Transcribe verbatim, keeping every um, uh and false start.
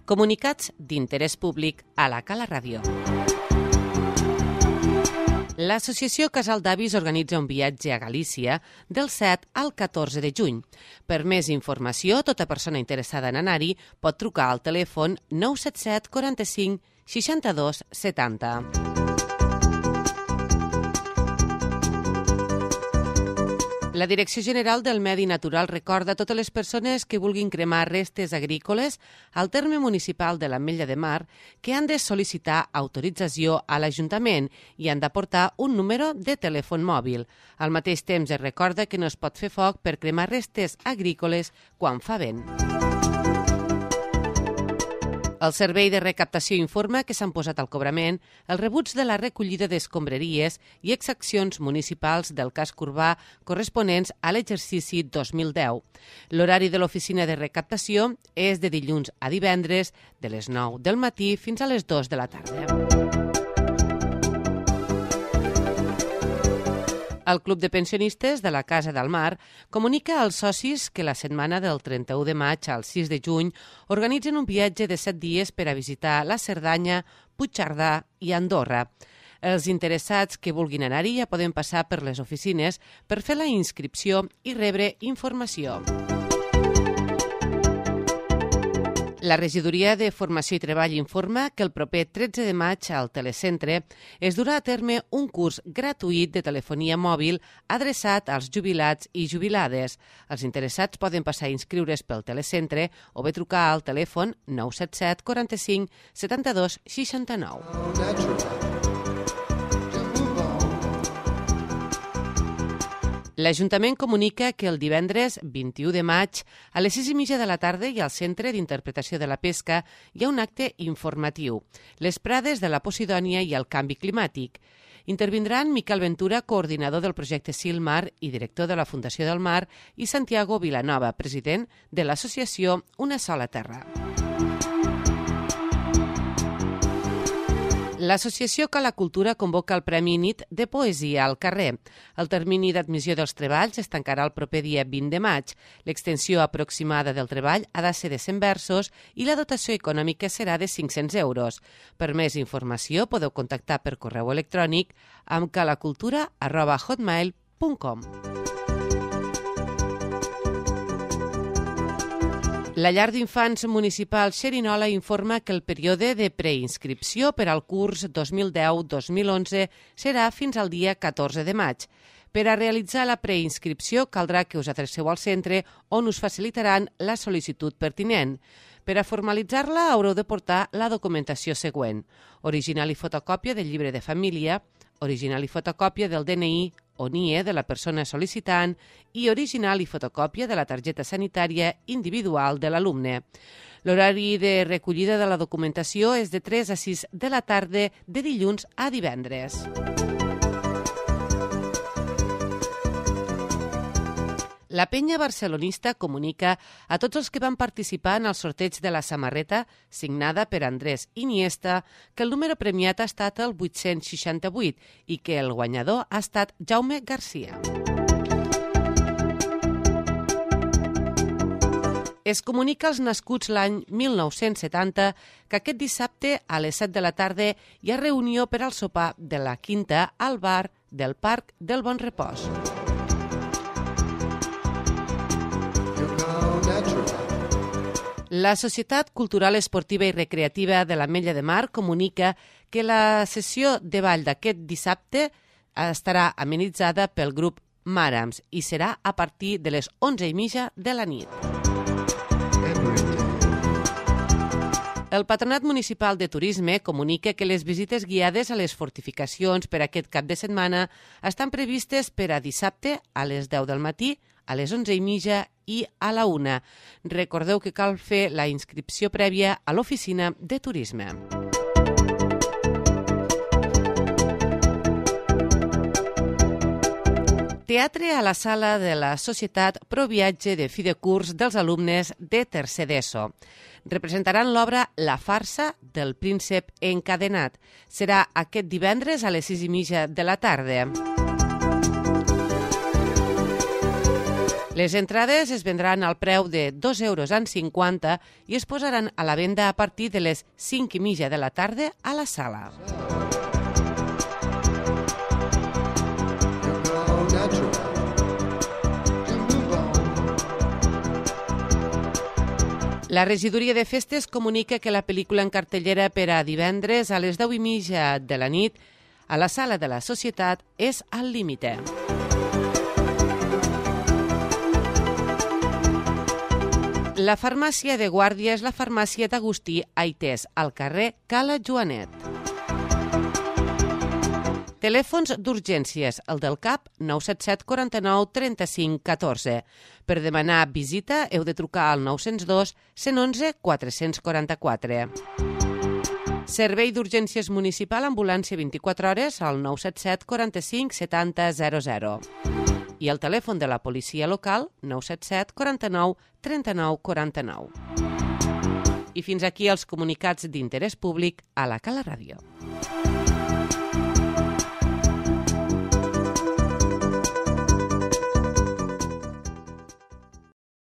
Comunicats d'interès públic a la Cala Ràdio. L'Associació Casal d'Avis organitza un viatge a Galícia del set al catorze de juny. Per més informació, tota persona interessada en anar-hi pot trucar al telèfon nou set set quaranta-cinc seixanta-dos setanta. La Direcció General del Medi Natural recorda a totes les persones que vulguin cremar restes agrícoles al terme municipal de l'Ametlla de Mar que han de sol·licitar autorització a l'Ajuntament i han d'aportar un número de telèfon mòbil. Al mateix temps es recorda que no es pot fer foc per cremar restes agrícoles quan fa vent. El Servei de Recaptació informa que s'han posat al cobrament els rebuts de la recollida d'escombraries i exaccions municipals del casc urbà corresponents a l'exercici dos mil deu. L'horari de l'oficina de recaptació és de dilluns a divendres, de les nou del matí fins a les dues de la tarda. El Club de Pensionistes de la Casa del Mar comunica als socis que la setmana del trenta-u de maig al sis de juny organitzen un viatge de set dies per a visitar la Cerdanya, Puigcerdà i Andorra. Els interessats que vulguin anar-hi ja poden passar per les oficines per fer la inscripció i rebre informació. La Regidoria de Formació i Treball informa que el proper tretze de maig al Telecentre es durà a terme un curs gratuït de telefonia mòbil adreçat als jubilats i jubilades. Els interessats poden passar a inscriure's pel Telecentre o bé trucar al telèfon nou set set quaranta-cinc setanta-dos seixanta-nou. L'Ajuntament comunica que el divendres vint-i-u de maig a les sis i mitja de la tarda i al Centre d'Interpretació de la Pesca hi ha un acte informatiu, les prades de la Posidònia i el canvi climàtic. Intervindran Miquel Ventura, coordinador del projecte Silmar i director de la Fundació del Mar, i Santiago Vilanova, president de l'associació Una Sola Terra. L'Associació Cala Cultura convoca el Premi Nit de Poesia al carrer. El termini d'admissió dels treballs es tancarà el proper dia vint de maig. L'extensió aproximada del treball ha de ser de cent versos i la dotació econòmica serà de cinc-cents euros. Per més informació podeu contactar per correu electrònic amb calacultura arroba hotmail punt com. La llar d'infants municipal Xerinola informa que el període de preinscripció per al curs dos mil deu dos mil onze serà fins al dia catorze de maig. Per a realitzar la preinscripció caldrà que us adreceu al centre on us facilitaran la sol·licitud pertinent. Per a formalitzar-la haureu de portar la documentació següent: original i fotocòpia del llibre de família, original i fotocòpia del D N I o N I E de la persona sol·licitant i original i fotocòpia de la targeta sanitària individual de l'alumne. L'horari de recollida de la documentació és de tres a sis de la tarda de dilluns a divendres. La penya barcelonista comunica a tots els que van participar en el sorteig de la samarreta signada per Andrés Iniesta que el número premiat ha estat el vuit-cents seixanta-vuit i que el guanyador ha estat Jaume Garcia. Es comunica als nascuts l'any mil nou-cents setanta que aquest dissabte a les set de la tarda hi ha reunió per al sopar de la Quinta al bar del Parc del Bon Repòs. La Societat Cultural Esportiva i Recreativa de l'Ametlla de Mar comunica que la sessió de ball d'aquest dissabte estarà amenitzada pel grup Màrams i serà a partir de les onze i mitja de la nit. El Patronat Municipal de Turisme comunica que les visites guiades a les fortificacions per aquest cap de setmana estan previstes per a dissabte a les deu del matí, a les onze i mitja i a la una. Recordeu que cal fer la inscripció prèvia a l'oficina de turisme. Teatre a la sala de la Societat Proviatge de fi de curs dels alumnes de tercer d'ESO. Representaran l'obra La farsa del príncep encadenat. Serà aquest divendres a les sis i mitja de la tarda. Les entrades es vendran al preu de dos euros amb cinquanta i es posaran a la venda a partir de les cinc i mitja de la tarda a la sala. La regidoria de festes comunica que la pel·lícula en cartellera per a divendres a les deu i mitja de la nit a la sala de la Societat és Al límite. La farmàcia de Guàrdia és la farmàcia d'Agustí Aitès, al carrer Cala Joanet. Telèfons d'urgències, el del C A P nou set set quaranta-nou trenta-cinc catorze. Per demanar visita heu de trucar al nou zero dos, cent onze, quatre-cents quaranta-quatre. Servei d'urgències municipal, ambulància vint-i-quatre hores al nou set set quaranta-cinc setanta zero zero. I el telèfon de la policia local nou set set quaranta-nou trenta-nou quaranta-nou. I fins aquí els comunicats d'interès públic a la Cala Ràdio.